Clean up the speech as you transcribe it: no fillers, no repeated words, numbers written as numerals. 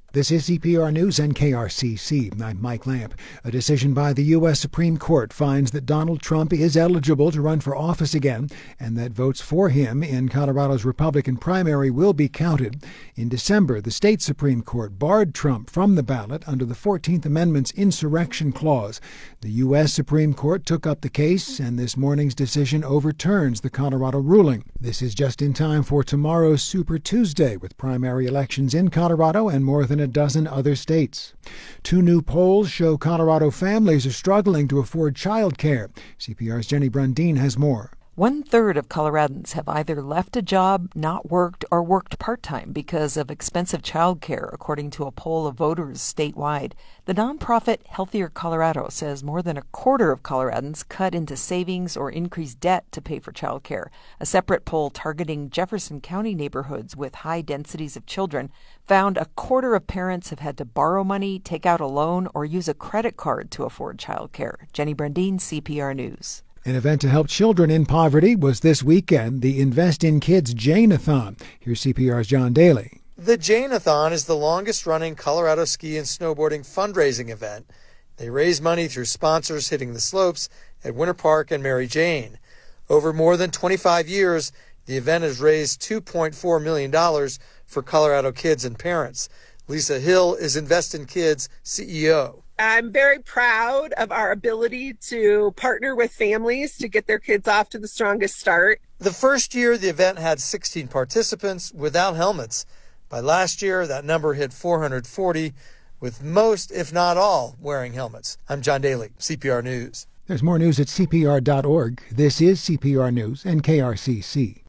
This is CPR News and KRCC. I'm Mike Lamp. A decision by the U.S. Supreme Court finds that Donald Trump is eligible to run for office again and that votes for him in Colorado's Republican primary will be counted. In December, the state Supreme Court barred Trump from the ballot under the 14th Amendment's insurrection clause. The U.S. Supreme Court took up the case, and this morning's decision overturns the Colorado ruling. This is just in time for tomorrow's Super Tuesday, with primary elections in Colorado and more than a dozen other states. Two new polls show Colorado families are struggling to afford child care. CPR's Jenny Brundin has more. 1/3 of Coloradans have either left a job, not worked, or worked part-time because of expensive child care, according to a poll of voters statewide. The nonprofit Healthier Colorado says more than a quarter of Coloradans cut into savings or increased debt to pay for child care. A separate poll targeting Jefferson County neighborhoods with high densities of children found a quarter of parents have had to borrow money, take out a loan, or use a credit card to afford child care. Jenny Brundin, CPR News. An event to help children in poverty was this weekend, the Invest in Kids Jane-a-thon. Here's CPR's John Daly. The Jane-a-thon is the longest-running Colorado ski and snowboarding fundraising event. They raise money through sponsors hitting the slopes at Winter Park and Mary Jane. Over more than 25 years, the event has raised $2.4 million for Colorado kids and parents. Lisa Hill is Invest in Kids CEO. I'm very proud of our ability to partner with families to get their kids off to the strongest start. The first year, the event had 16 participants without helmets. By last year, that number hit 440, with most, if not all, wearing helmets. I'm John Daly, CPR News. There's more news at CPR.org. This is CPR News and KRCC.